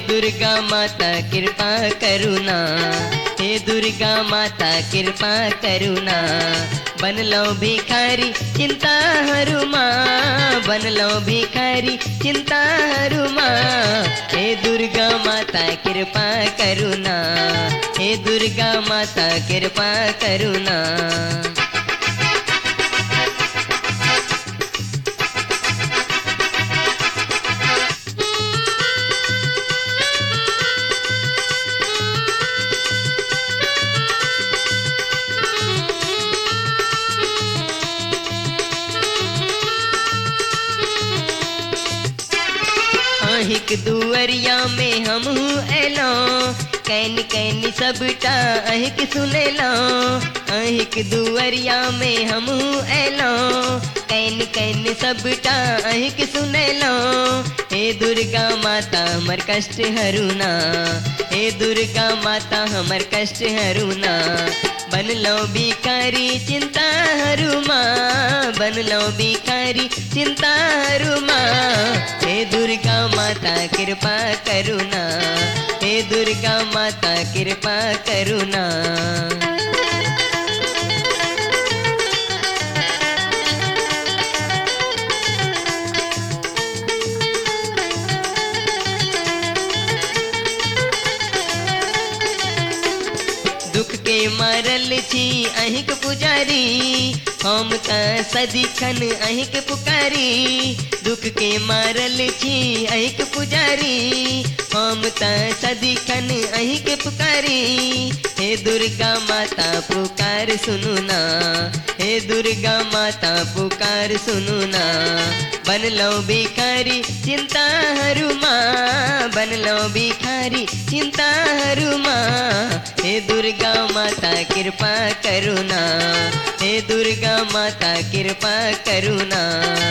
दुर्गा माता कृपा करुणा, हे दुर्गा माता कृपा करुणा। बनलो भिखारी चिंता हरुमा, बनलो भिखारी चिंता हरुमा। हे दुर्गा माता कृपा करुणा, हे दुर्गा माता कृपा करुणा। अहिक दुअरिया में हम एलो, कैन कैन सबटा अहिक सुनेलो। अहिक दुअरिया में हम एलो, कैन कैन सबटा अहिक सुनेलो। हे दुर्गा माता हमर कष्ट हरुना, हे दुर्गा माता हमर कष्ट हरुना। बनलो भिखारी चिंता हरुमा, बनलो भिखारी चिंता हरुमा। हे दुर्गा माता कृपा करुणा, हे दुर्गा माता कृपा करुणा। दुख के मारल छी अहिक पुजारी, हम त सदिखन अहिक पुकारी। दुख के मारल छी अहिक पुजारी, हम त सदिखन अहिक पुकारी। हे दुर्गा माता पुकार सुनु ना, हे दुर्गा माता पुकार सुनु ना। बनलो भिखारी चिंता हरुमा, बनलो भिखारी चिंता हरुमा। हे दुर्गा माता कृपा करुणा, हे दुर्गा माता कृपा करुणा।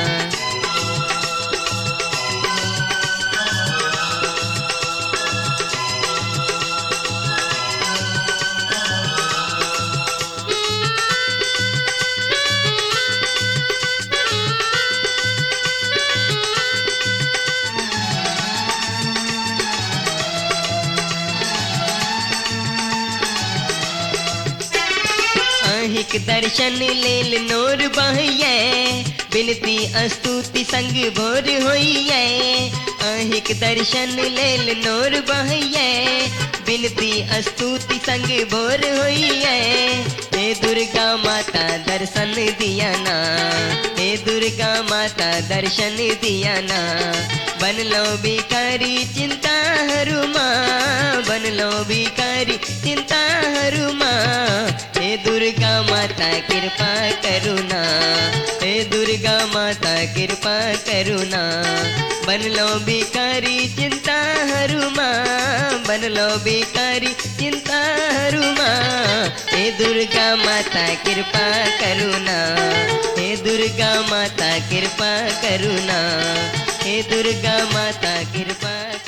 अहिक दर्शन लेल नोर बहैये, बिनती स्तुति संग भोर होइये। अहिक दर्शन लेल नोर बहैये, बिनती स्तुति संग भोर होइये। हे दुर्गा माता दर्शन दिया ना, हे दुर्गा माता दर्शन दिया ना। बनलो भिखारी चिंता हरुमा, बनलो भिखारी चिंता हरुमा। हे दुर्गा माता कृपा करुणा, हे दुर्गा माता कृपा करुणा। बनलो भिखारी चिंता हरुमा, बनलो भिखारी चिंता हरुमा। हे दुर्गा माता कृपा करुणा, हे दुर्गा माता कृपा करुणा, हे दुर्गा माता कृपा